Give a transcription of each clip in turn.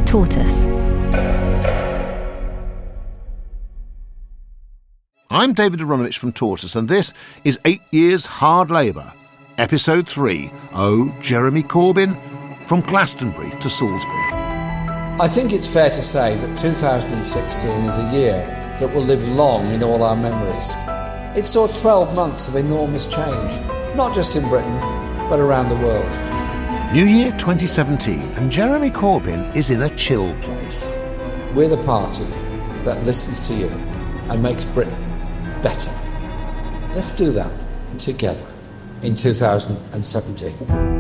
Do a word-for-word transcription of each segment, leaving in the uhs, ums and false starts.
Tortoise. I'm David Aronovich from Tortoise, and this is Eight Years Hard Labour, Episode three, Oh, Jeremy Corbyn, from Glastonbury to Salisbury. I think it's fair to say that two thousand sixteen is a year that will live long in all our memories. It saw twelve months of enormous change, not just in Britain, but around the world. New Year twenty seventeen, and Jeremy Corbyn is in a chill place. We're the party that listens to you and makes Britain better. Let's do that together in two thousand seventeen.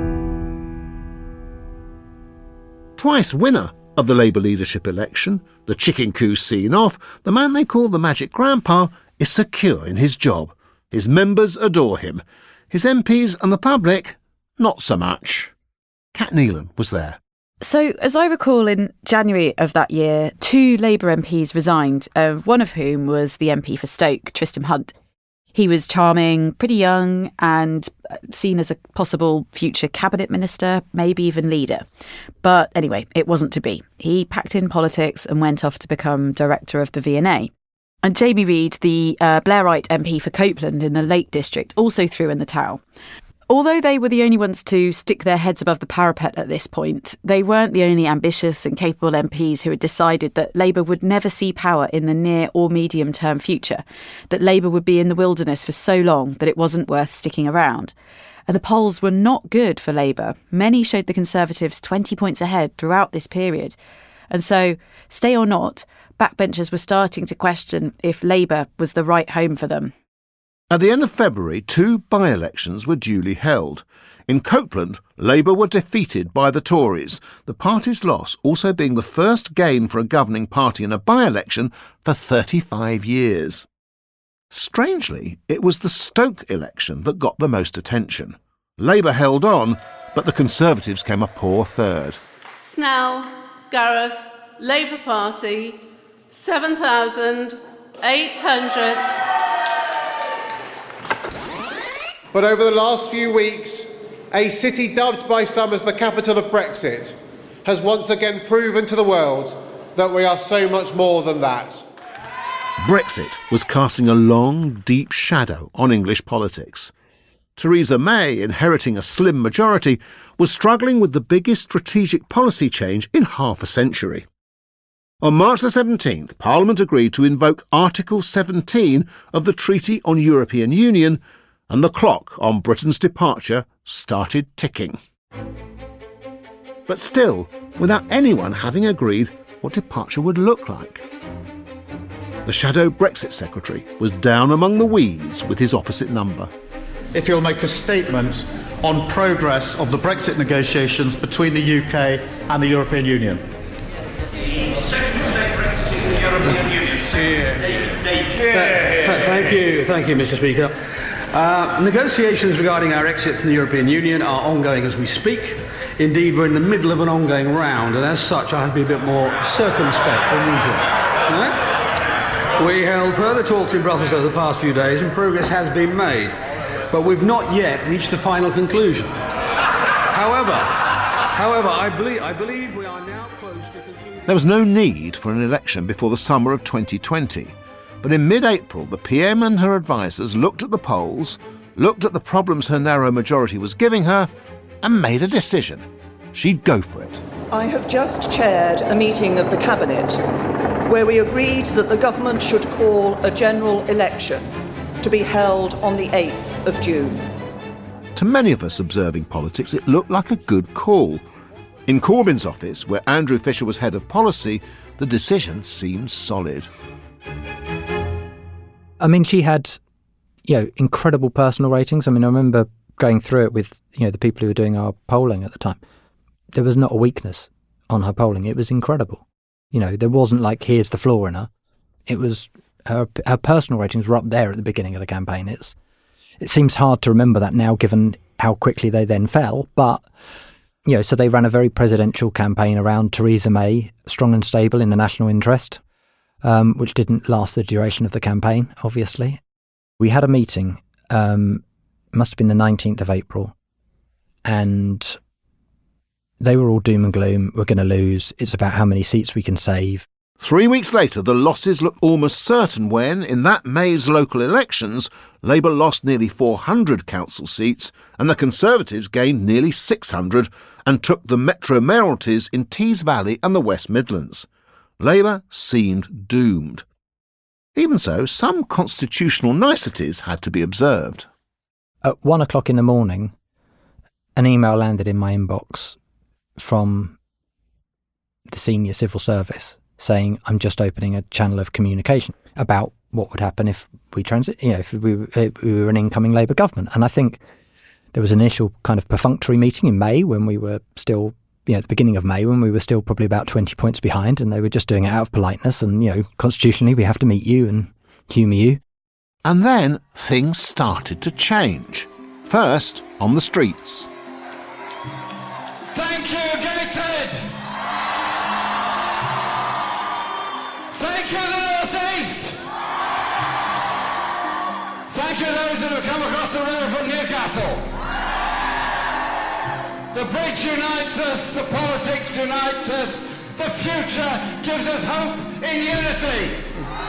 Twice winner of the Labour leadership election, the chicken coup seen off, the man they call the Magic Grandpa is secure in his job. His members adore him. His M Ps and the public, not so much. Cat Neelan was there. So, as I recall, in January of that year, two Labour M Ps resigned, uh, one of whom was the M P for Stoke, Tristram Hunt. He was charming, pretty young, and seen as a possible future cabinet minister, maybe even leader. But anyway, it wasn't to be. He packed in politics and went off to become director of the V and A. And Jamie Reid, the uh, Blairite M P for Copeland in the Lake District, also threw in the towel. Although they were the only ones to stick their heads above the parapet at this point, they weren't the only ambitious and capable M Ps who had decided that Labour would never see power in the near or medium-term future, that Labour would be in the wilderness for so long that it wasn't worth sticking around. And the polls were not good for Labour. Many showed the Conservatives twenty points ahead throughout this period. And so, stay or not, backbenchers were starting to question if Labour was the right home for them. At the end of February, two by-elections were duly held. In Copeland, Labour were defeated by the Tories, the party's loss also being the first gain for a governing party in a by-election for thirty-five years. Strangely, it was the Stoke election that got the most attention. Labour held on, but the Conservatives came a poor third. Snell, Gareth, Labour Party, seven thousand eight hundred... But over the last few weeks, a city dubbed by some as the capital of Brexit has once again proven to the world that we are so much more than that. Brexit was casting a long, deep shadow on English politics. Theresa May, inheriting a slim majority, was struggling with the biggest strategic policy change in half a century. On March the seventeenth, Parliament agreed to invoke Article seventeen of the Treaty on European Union, and the clock on Britain's departure started ticking. But still, without anyone having agreed what departure would look like. The shadow Brexit secretary was down among the weeds with his opposite number. If you'll make a statement on progress of the Brexit negotiations between the U K and the European Union. The second state Brexit in the European Union. Thank you, thank you, Mister Speaker. Uh, negotiations regarding our exit from the European Union are ongoing as we speak. Indeed, we're in the middle of an ongoing round, and as such, I have to be a bit more circumspect than usual. Right? We held further talks in Brussels over the past few days, and progress has been made, but we've not yet reached a final conclusion. However, however, I believe, I believe we are now close to concluding... There was no need for an election before the summer of twenty twenty. But in mid-April, the P M and her advisers looked at the polls, looked at the problems her narrow majority was giving her, and made a decision. She'd go for it. I have just chaired a meeting of the Cabinet where we agreed that the government should call a general election to be held on the eighth of June. To many of us observing politics, it looked like a good call. In Corbyn's office, where Andrew Fisher was head of policy, the decision seemed solid. I mean, she had, you know, incredible personal ratings. I mean, I remember going through it with, you know, the people who were doing our polling at the time. There was not a weakness on her polling. It was incredible. You know, there wasn't like, here's the flaw in her. It was, her her personal ratings were up there at the beginning of the campaign. It's, it seems hard to remember that now, given how quickly they then fell. But, you know, so they ran a very presidential campaign around Theresa May, strong and stable in the national interest. Um, which didn't last the duration of the campaign, obviously. We had a meeting, um, must have been the nineteenth of April, and They were all doom and gloom. We're going to lose. It's about how many seats we can save. Three weeks later, the losses looked almost certain when, in that May's local elections, Labour lost nearly four hundred council seats and the Conservatives gained nearly six hundred and took the metro mayoralties in Tees Valley and the West Midlands. Labour seemed doomed. Even so, some constitutional niceties had to be observed. At one o'clock in the morning, an email landed in my inbox from the senior civil service saying, I'm just opening a channel of communication about what would happen if we transit, you know, if we, if we were an incoming Labour government. And I think there was an initial kind of perfunctory meeting in May when we were still, you know, at the beginning of May, when we were still probably about twenty points behind, and they were just doing it out of politeness. And, you know, constitutionally, we have to meet you and humour you. And then things started to change. First, on the streets. Thank you, Gateshead! Thank you, the North East! Thank you, those that have come across the river from Newcastle. The bridge unites us, the politics unites us, the future gives us hope in unity.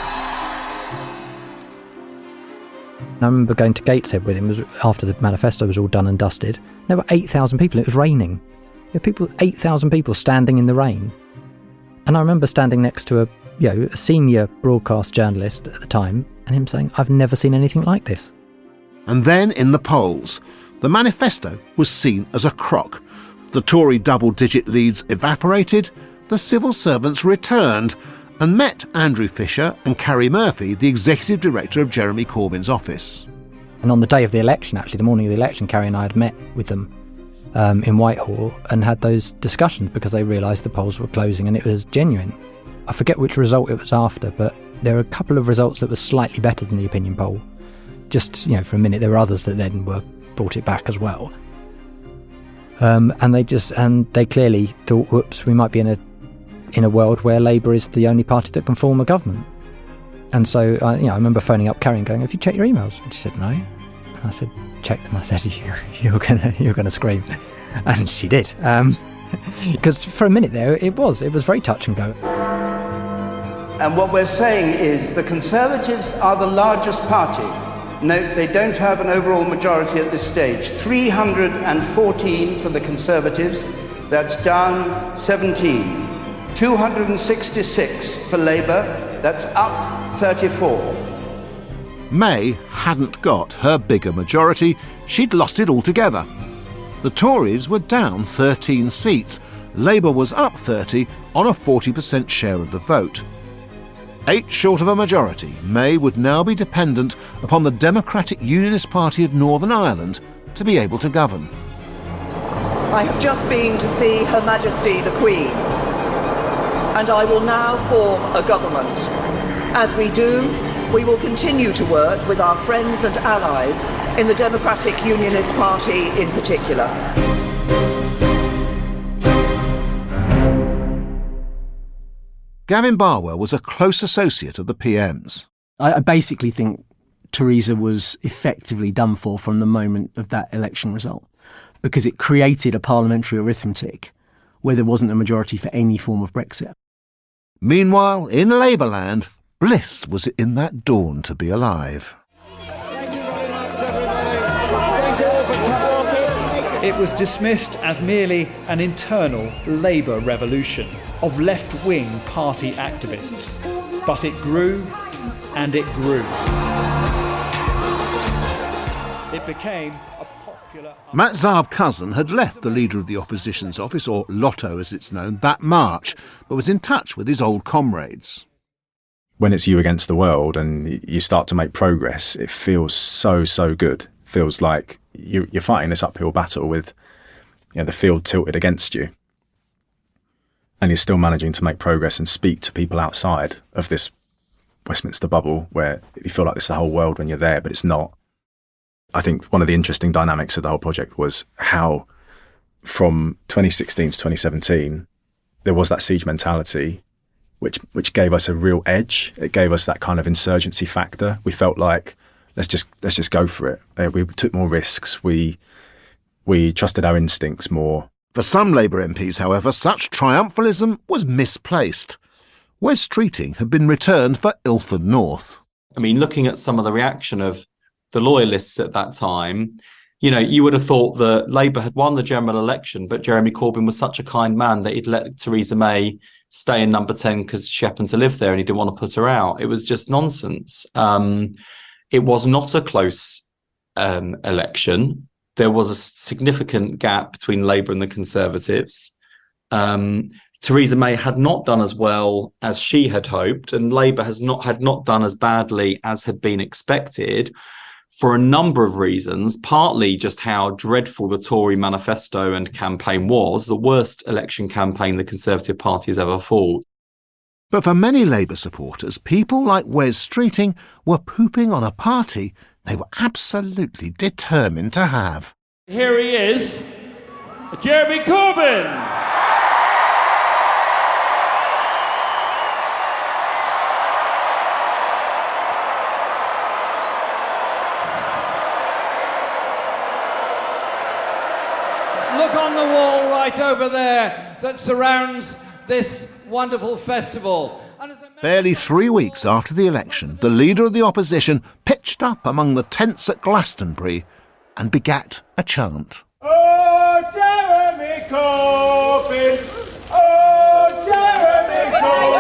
I remember going to Gateshead with him after the manifesto was all done and dusted. There were eight thousand people. It was raining. There were people, eight thousand people standing in the rain. And I remember standing next to a, you know, a senior broadcast journalist at the time and him saying, I've never seen anything like this. And then in the polls, the manifesto was seen as a crock. The Tory double-digit leads evaporated, the civil servants returned and met Andrew Fisher and Carrie Murphy, the executive director of Jeremy Corbyn's office. And on the day of the election, actually, the morning of the election, Carrie and I had met with them um, in Whitehall and had those discussions because they realised the polls were closing and it was genuine. I forget which result it was after, but there were a couple of results that were slightly better than the opinion poll. Just, you know, for a minute, there were others that then were brought it back as well. Um, and they just, and they clearly thought, whoops, we might be in a in a world where Labour is the only party that can form a government. And so, uh, you know, I remember phoning up Carrie and going, have you checked your emails? And she said, no. And I said, check them. I said, you, you're going you're gonna scream. And she did. Um, because for a minute there, it was. It was very touch and go. And what we're saying is the Conservatives are the largest party. Note, they don't have an overall majority at this stage. three hundred fourteen for the Conservatives. That's down seventeen. two hundred sixty-six for Labour, that's up thirty-four. May hadn't got her bigger majority, she'd lost it altogether. The Tories were down thirteen seats, Labour was up thirty on a forty percent share of the vote. Eight short of a majority, May would now be dependent upon the Democratic Unionist Party of Northern Ireland to be able to govern. I have just been to see Her Majesty the Queen, and I will now form a government. As we do, we will continue to work with our friends and allies in the Democratic Unionist Party in particular. Gavin Barwell was a close associate of the P M's. I basically think Theresa was effectively done for from the moment of that election result, because it created a parliamentary arithmetic where there wasn't a majority for any form of Brexit. Meanwhile, in Labourland, bliss was in that dawn to be alive. It was dismissed as merely an internal Labour revolution of left-wing party activists. But it grew, and it grew. It became a popular... Matt Zarb-Cousin had left the Leader of the Opposition's office, or Lotto as it's known, that March, but was in touch with his old comrades. When it's you against the world and you start to make progress, it feels so, so good. It feels like you, you're fighting this uphill battle with, you know, the field tilted against you. And you're still managing to make progress and speak to people outside of this Westminster bubble where you feel like this is the whole world when you're there, but it's not. I think one of the interesting dynamics of the whole project was how from twenty sixteen to twenty seventeen, there was that siege mentality, which which gave us a real edge. It gave us that kind of insurgency factor. We felt like, let's just let's just go for it. Uh, we took more risks. We we trusted our instincts more. For some Labour M Ps, however, such triumphalism was misplaced. Wes Streeting had been returned for Ilford North. I mean, looking at some of the reaction of the loyalists at that time, you know, you would have thought that Labour had won the general election, but Jeremy Corbyn was such a kind man that he'd let Theresa May stay in number ten because she happened to live there and he didn't want to put her out. It was just nonsense. Um, it was not a close um, election. There was a significant gap between Labour and the Conservatives. Um, Theresa May had not done as well as she had hoped, and Labour has not had not done as badly as had been expected for a number of reasons, partly just how dreadful the Tory manifesto and campaign was, the worst election campaign the Conservative Party has ever fought. But for many Labour supporters, people like Wes Streeting were pooping on a party they were absolutely determined to have. Here he is, Jeremy Corbyn. Look on the wall right over there that surrounds this wonderful festival. Barely three weeks after the election, the leader of the opposition pitched up among the tents at Glastonbury and begat a chant. Oh, Jeremy Corbyn! Oh, Jeremy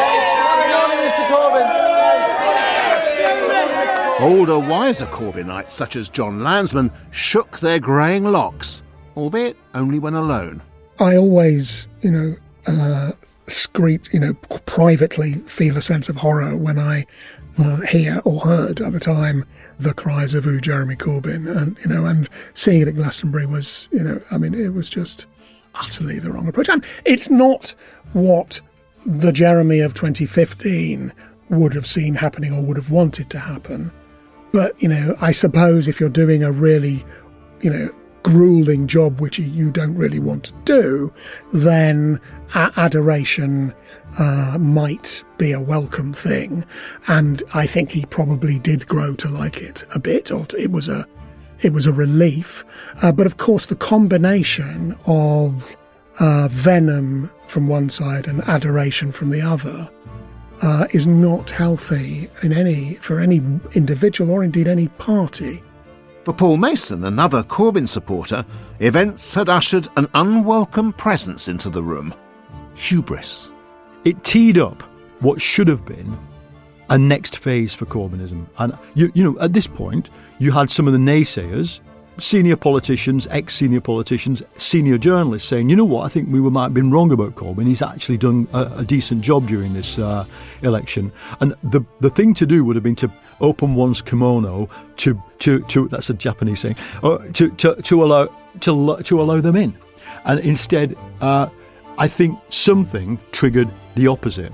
Corbyn! Older, wiser Corbynites such as John Lansman shook their greying locks, albeit only when alone. I always, you know, uh, screech, you know, privately feel a sense of horror when I uh, hear or heard at the time the cries of "Ooh, Jeremy Corbyn," and you know, and seeing it at Glastonbury was, you know, I mean, it was just utterly the wrong approach. And it's not what the Jeremy of twenty fifteen would have seen happening or would have wanted to happen. But, you know, I suppose if you're doing a really, you know, grueling job which you don't really want to do, then a- adoration uh, might be a welcome thing. And I think he probably did grow to like it a bit, or it was a it was a relief. Uh, but of course, the combination of uh, venom from one side and adoration from the other uh, is not healthy in any for any individual or indeed any party. For Paul Mason, another Corbyn supporter, events had ushered an unwelcome presence into the room. Hubris. It teed up what should have been a next phase for Corbynism. And, you, you know, at this point, you had some of the naysayers, senior politicians, ex-senior politicians, senior journalists saying, you know what, I think we might have been wrong about Corbyn. He's actually done a, a decent job during this uh, election. And the the thing to do would have been to open one's kimono to to to that's a Japanese saying uh, to, to to allow to to allow them in, and instead uh, I think something triggered the opposite.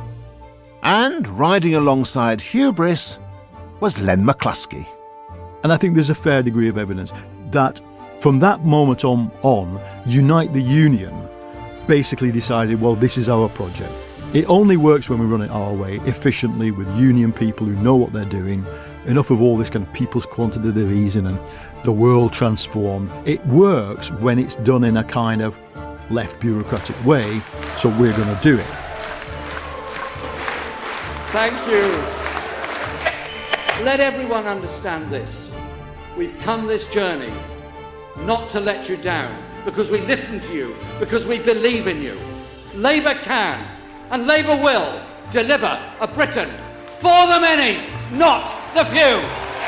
And riding alongside hubris was Len McCluskey. And I think there's a fair degree of evidence that from that moment on, on Unite the Union basically decided, well, this is our project. It only works when we run it our way, efficiently, with union people who know what they're doing. Enough of all this kind of people's quantitative easing and the world transformed. It works when it's done in a kind of left bureaucratic way, so we're going to do it. Thank you. Let everyone understand this. We've come this journey not to let you down, because we listen to you, because we believe in you. Labour can and Labour will deliver a Britain for the many, not the few.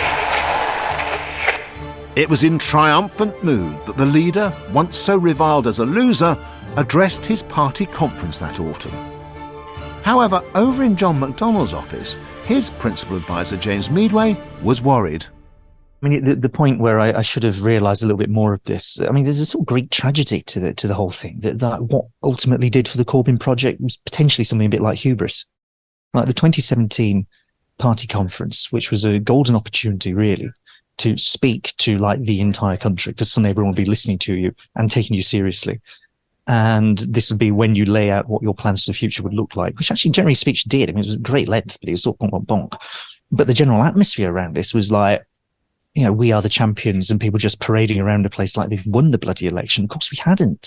It was in triumphant mood that the leader, once so reviled as a loser, addressed his party conference that autumn. However, over in John McDonnell's office, his principal advisor, James Meadway, was worried. I mean, the, the point where I, I should have realised a little bit more of this, I mean, there's a sort of Greek tragedy to the to the whole thing, that, that what ultimately did for the Corbyn project was potentially something a bit like hubris. Like the twenty seventeen party conference, which was a golden opportunity, really, to speak to, like, the entire country, because suddenly everyone would be listening to you and taking you seriously. And this would be when you lay out what your plans for the future would look like, which actually Jeremy's speech did. I mean, it was great length, but it was sort of bonk, bonk, bonk. But the general atmosphere around this was like, you know, we are the champions, and people just parading around a place like they've won the bloody election. Of course we hadn't.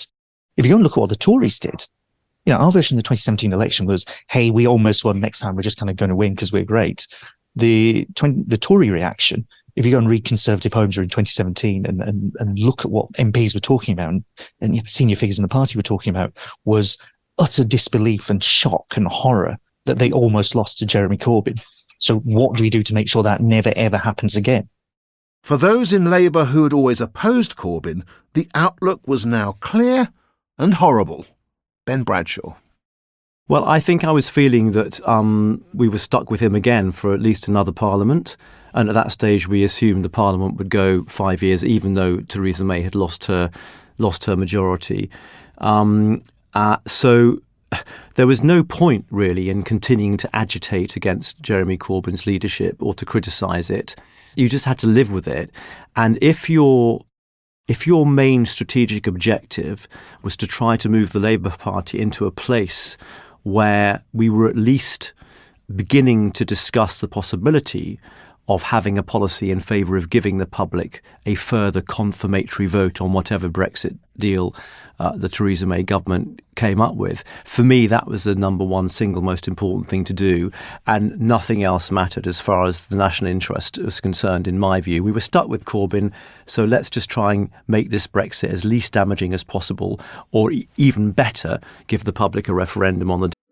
If you go and look at what the Tories did, you know, our version of the twenty seventeen election was, hey, we almost won, next time we're just kind of going to win because we're great. The twenty, the Tory reaction, if you go and read Conservative Homes during twenty seventeen and, and, and look at what M Ps were talking about and, and senior figures in the party were talking about, was utter disbelief and shock and horror that they almost lost to Jeremy Corbyn. So what do we do to make sure that never, ever happens again? For those in Labour who had always opposed Corbyn, the outlook was now clear and horrible. Ben Bradshaw. Well, I think I was feeling that um, we were stuck with him again for at least another parliament. And at that stage, we assumed the parliament would go five years, even though Theresa May had lost her lost her majority. Um, uh, so there was no point, really, in continuing to agitate against Jeremy Corbyn's leadership or to criticise it. You just had to live with it. And if your if your main strategic objective was to try to move the Labour Party into a place where we were at least beginning to discuss the possibility of having a policy in favour of giving the public a further confirmatory vote on whatever Brexit deal uh, the Theresa May government came up with. For me, that was the number one single most important thing to do, and nothing else mattered as far as the national interest was concerned, in my view. We were stuck with Corbyn, so let's just try and make this Brexit as least damaging as possible, or e- even better, give the public a referendum on the...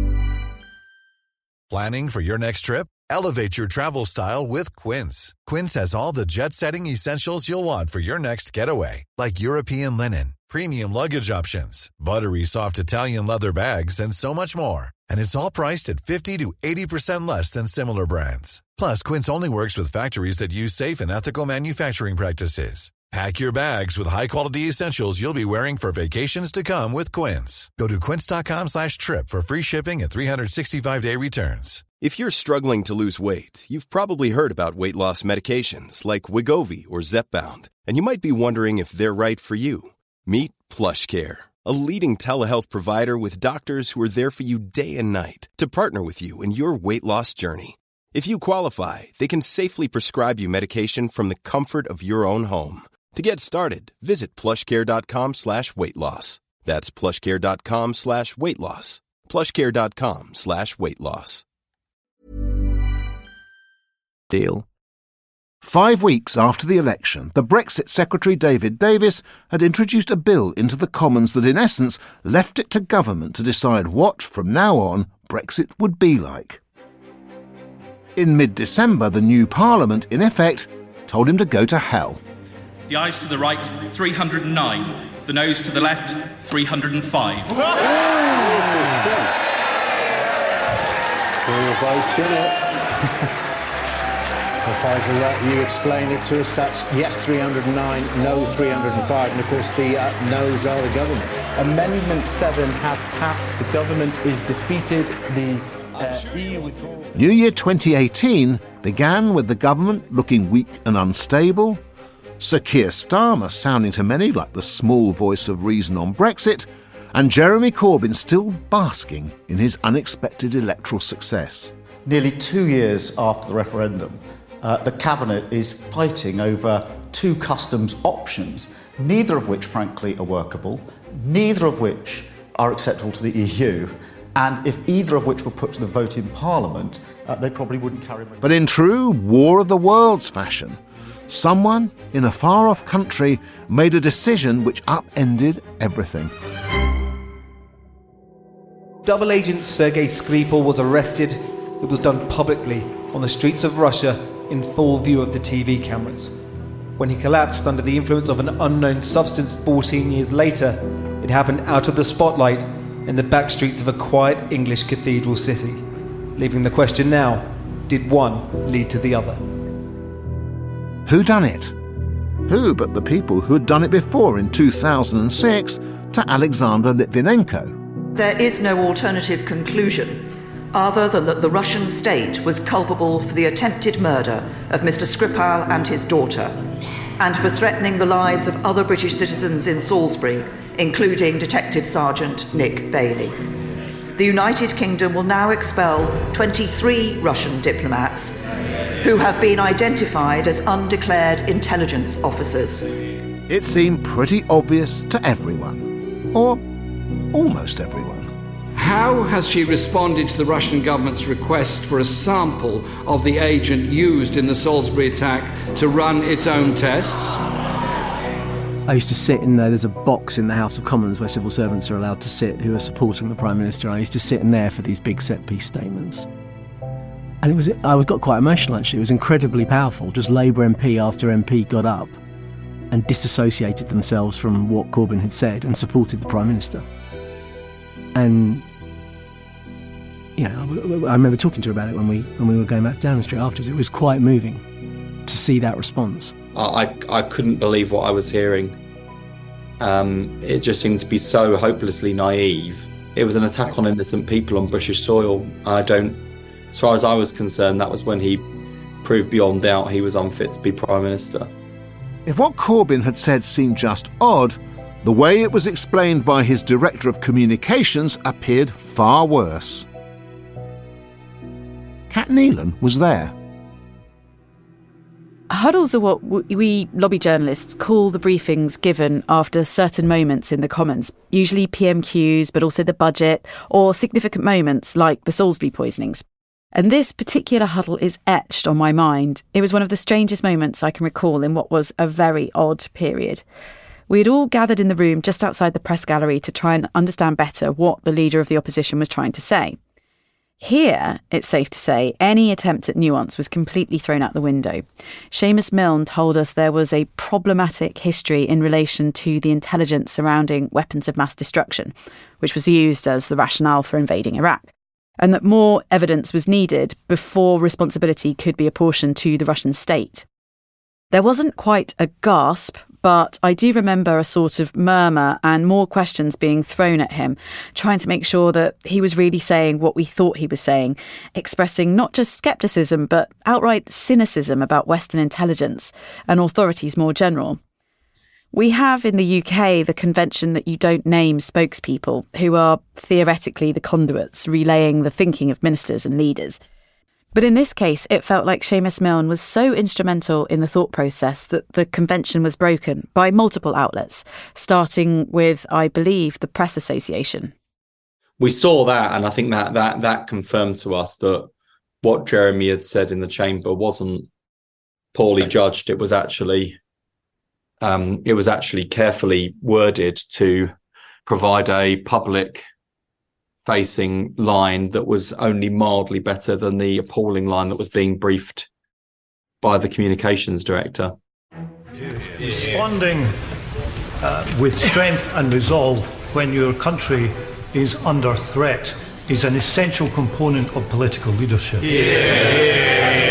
Planning for your next trip? Elevate your travel style with Quince. Quince has all the jet-setting essentials you'll want for your next getaway, like European linen, premium luggage options, buttery soft Italian leather bags, and so much more. And it's all priced at fifty to eighty percent less than similar brands. Plus, Quince only works with factories that use safe and ethical manufacturing practices. Pack your bags with high-quality essentials you'll be wearing for vacations to come with Quince. Go to quince.com slash trip for free shipping and three sixty-five day returns. If you're struggling to lose weight, you've probably heard about weight loss medications like Wegovy or Zepbound, and you might be wondering if they're right for you. Meet PlushCare, a leading telehealth provider with doctors who are there for you day and night to partner with you in your weight loss journey. If you qualify, they can safely prescribe you medication from the comfort of your own home. To get started, visit plushcare.com slash weight loss. That's plushcare.com slash weight loss. plushcare.com slash weight loss. Deal. Five weeks after the election, the Brexit Secretary David Davis had introduced a bill into the Commons that in essence left it to government to decide what, from now on, Brexit would be like. In mid-December, the new Parliament, in effect, told him to go to hell. The ayes to the right, three hundred nine. The noes to the left, three hundred five. Four votes in it. Faisal, you explain it to us. That's yes, three hundred nine, no, three hundred five, and of course the uh, noes are the government. Amendment seven has passed. The government is defeated. The uh, E U withdrawal. New Year twenty eighteen began with the government looking weak and unstable, Sir Keir Starmer sounding to many like the small voice of reason on Brexit, and Jeremy Corbyn still basking in his unexpected electoral success. Nearly two years after the referendum, uh, the Cabinet is fighting over two customs options, neither of which, frankly, are workable, neither of which are acceptable to the E U, and if either of which were put to the vote in Parliament, uh, they probably wouldn't carry... But in true War of the Worlds fashion, someone in a far-off country made a decision which upended everything. Double agent Sergei Skripal was arrested. It was done publicly on the streets of Russia in full view of the T V cameras. When he collapsed under the influence of an unknown substance fourteen years later, it happened out of the spotlight in the back streets of a quiet English cathedral city, leaving the question now, did one lead to the other? Who done it? Who but the people who had done it before in two thousand six to Alexander Litvinenko? There is no alternative conclusion other than that the Russian state was culpable for the attempted murder of Mister Skripal and his daughter, and for threatening the lives of other British citizens in Salisbury, including Detective Sergeant Nick Bailey. The United Kingdom will now expel twenty-three Russian diplomats who have been identified as undeclared intelligence officers. It seemed pretty obvious to everyone. Or almost everyone. How has she responded to the Russian government's request for a sample of the agent used in the Salisbury attack to run its own tests? I used to sit in there. There's a box in the House of Commons where civil servants are allowed to sit who are supporting the Prime Minister. I used to sit in there for these big set-piece statements. And it was, I got quite emotional, actually. It was incredibly powerful. Just Labour M P after M P got up and disassociated themselves from what Corbyn had said and supported the Prime Minister. And, you know, I remember talking to her about it when we when we were going back to Downing Street afterwards. It was quite moving to see that response. I, I couldn't believe what I was hearing. Um, it just seemed to be so hopelessly naive. It was an attack on innocent people on British soil. I don't, as far as I was concerned, that was when he proved beyond doubt he was unfit to be Prime Minister. If what Corbyn had said seemed just odd, the way it was explained by his Director of Communications appeared far worse. Kat Neelan was there. Huddles are what we lobby journalists call the briefings given after certain moments in the Commons, usually P M Qs, but also the budget, or significant moments like the Salisbury poisonings. And this particular huddle is etched on my mind. It was one of the strangest moments I can recall in what was a very odd period. We had all gathered in the room just outside the press gallery to try and understand better what the leader of the opposition was trying to say. Here, it's safe to say, any attempt at nuance was completely thrown out the window. Seamus Milne told us there was a problematic history in relation to the intelligence surrounding weapons of mass destruction, which was used as the rationale for invading Iraq, and that more evidence was needed before responsibility could be apportioned to the Russian state. There wasn't quite a gasp, but I do remember a sort of murmur and more questions being thrown at him, trying to make sure that he was really saying what we thought he was saying, expressing not just scepticism, but outright cynicism about Western intelligence and authorities more general. We have in the U K the convention that you don't name spokespeople, who are theoretically the conduits relaying the thinking of ministers and leaders. But in this case, it felt like Seamus Milne was so instrumental in the thought process that the convention was broken by multiple outlets, starting with, I believe, the Press Association. We saw that, and I think that that that confirmed to us that what Jeremy had said in the chamber wasn't poorly judged. It was actually, um, it was actually carefully worded to provide a public facing line that was only mildly better than the appalling line that was being briefed by the communications director. Responding uh, with strength and resolve when your country is under threat is an essential component of political leadership. Yeah.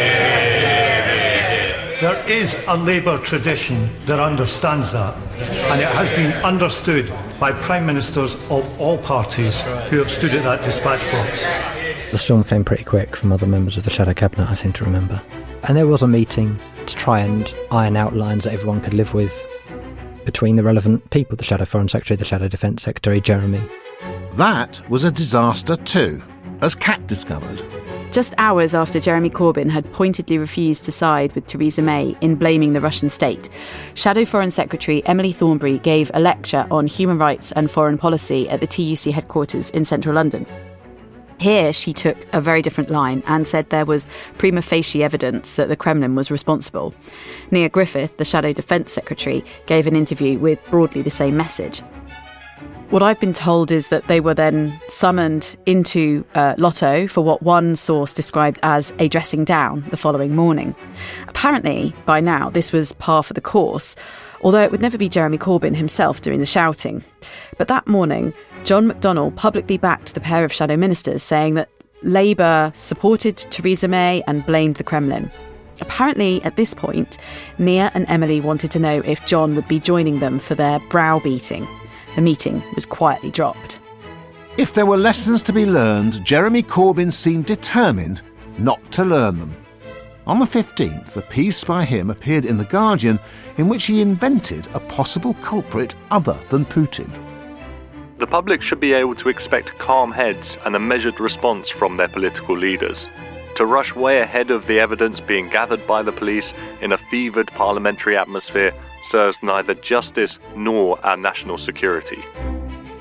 There is a Labour tradition that understands that, and it has been understood by Prime Ministers of all parties who have stood at that dispatch box. The storm came pretty quick from other members of the Shadow Cabinet, I seem to remember. And there was a meeting to try and iron out lines that everyone could live with between the relevant people, the Shadow Foreign Secretary, the Shadow Defence Secretary, Jeremy. That was a disaster too, as Kat discovered. Just hours after Jeremy Corbyn had pointedly refused to side with Theresa May in blaming the Russian state, Shadow Foreign Secretary Emily Thornberry gave a lecture on human rights and foreign policy at the T U C headquarters in central London. Here she took a very different line and said there was prima facie evidence that the Kremlin was responsible. Nia Griffith, the Shadow Defence Secretary, gave an interview with broadly the same message. What I've been told is that they were then summoned into uh, Lotto for what one source described as a dressing down the following morning. Apparently, by now, this was par for the course, although it would never be Jeremy Corbyn himself doing the shouting. But that morning, John McDonnell publicly backed the pair of shadow ministers, saying that Labour supported Theresa May and blamed the Kremlin. Apparently, at this point, Nia and Emily wanted to know if John would be joining them for their browbeating. The meeting was quietly dropped. If there were lessons to be learned, Jeremy Corbyn seemed determined not to learn them. On the fifteenth, a piece by him appeared in The Guardian in which he invented a possible culprit other than Putin. The public should be able to expect calm heads and a measured response from their political leaders. To rush way ahead of the evidence being gathered by the police in a fevered parliamentary atmosphere serves neither justice nor our national security.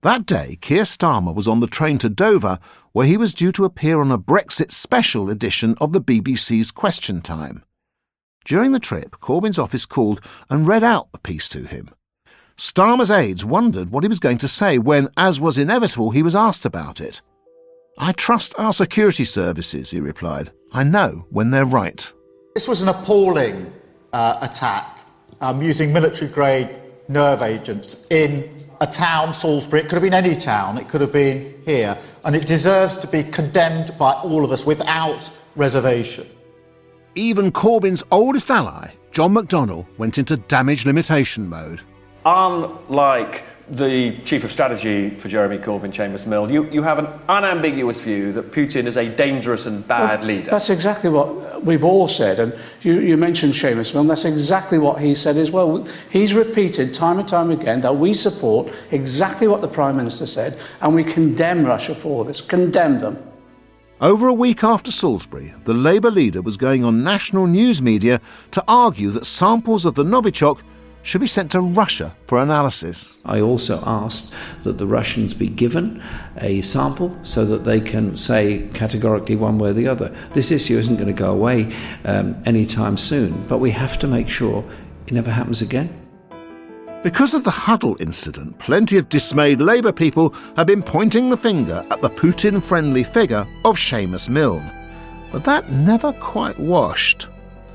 That day, Keir Starmer was on the train to Dover, where he was due to appear on a Brexit special edition of the B B C's Question Time. During the trip, Corbyn's office called and read out the piece to him. Starmer's aides wondered what he was going to say when, as was inevitable, he was asked about it. "I trust our security services," he replied. "I know when they're right." This was an appalling uh, attack um, using military-grade nerve agents in a town, Salisbury. It could have been any town. It could have been here. And it deserves to be condemned by all of us without reservation. Even Corbyn's oldest ally, John McDonnell, went into damage limitation mode. Unlike the Chief of Strategy for Jeremy Corbyn, Seamus Milne, you, you have an unambiguous view that Putin is a dangerous and bad well, leader. That's exactly what we've all said. And you, you mentioned Seamus Milne, that's exactly what he said as well. He's repeated time and time again that we support exactly what the Prime Minister said, and we condemn Russia for this, condemn them. Over a week after Salisbury, the Labour leader was going on national news media to argue that samples of the Novichok should be sent to Russia for analysis. I also asked that the Russians be given a sample so that they can say categorically one way or the other. This issue isn't going to go away um, anytime soon, but we have to make sure it never happens again. Because of the Huddle incident, plenty of dismayed Labour people have been pointing the finger at the Putin-friendly figure of Seamus Milne. But that never quite washed.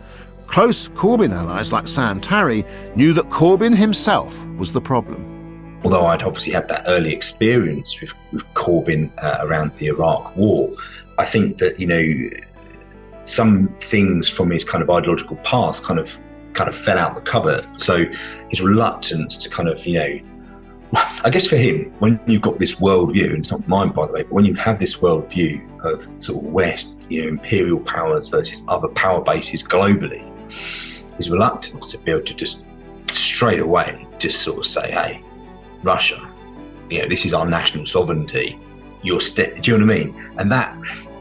Close Corbyn allies like Sam Tarry knew that Corbyn himself was the problem. Although I'd obviously had that early experience with, with Corbyn uh, around the Iraq War, I think that, you know, some things from his kind of ideological past kind of kind of fell out the cupboard. So his reluctance to kind of, you know, I guess for him, when you've got this worldview, and it's not mine by the way, but when you have this worldview of sort of West, you know, imperial powers versus other power bases globally, his reluctance to be able to just straight away just sort of say, hey, Russia, you know, this is our national sovereignty, you're st- do you know what I mean? And that,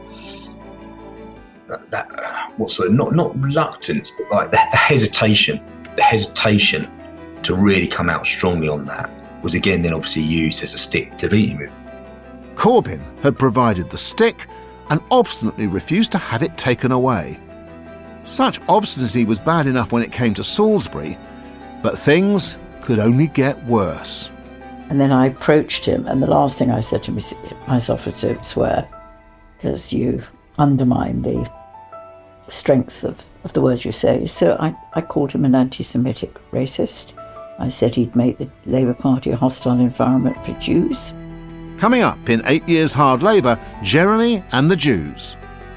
that, that uh, what sort of, not, not reluctance, but like the, the hesitation, the hesitation to really come out strongly on that was again then obviously used as a stick to beat him with. Corbyn had provided the stick and obstinately refused to have it taken away. Such obstinacy was bad enough when it came to Salisbury, but things could only get worse. And then I approached him, and the last thing I said to myself was, don't swear, because you undermine the strength of, of the words you say. So I, I called him an anti-Semitic racist. I said he'd make the Labour Party a hostile environment for Jews. Coming up in Eight Years Hard Labour, Jeremy and the Jews.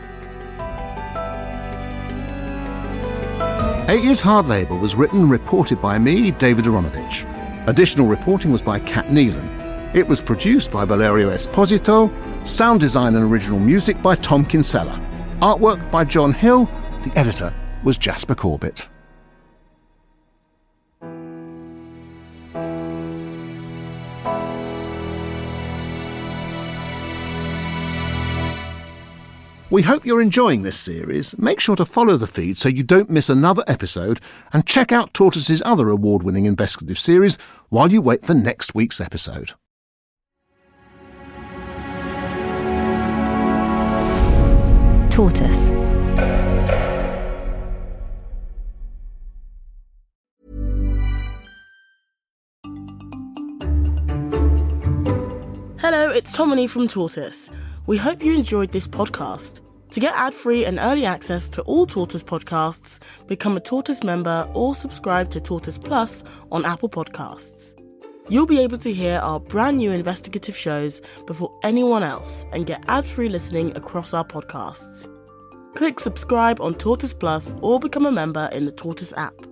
Eight Years Hard Labour was written and reported by me, David Aronovich. Additional reporting was by Kat Neelan. It was produced by Valerio Esposito, sound design and original music by Tom Kinsella. Artwork by John Hill, the editor was Jasper Corbett. We hope you're enjoying this series. Make sure to follow the feed so you don't miss another episode, and check out Tortoise's other award-winning investigative series while you wait for next week's episode. Tortoise. Hello, it's Tomini from Tortoise. We hope you enjoyed this podcast. To get ad-free and early access to all Tortoise podcasts, become a Tortoise member or subscribe to Tortoise Plus on Apple Podcasts. You'll be able to hear our brand new investigative shows before anyone else and get ad-free listening across our podcasts. Click subscribe on Tortoise Plus or become a member in the Tortoise app.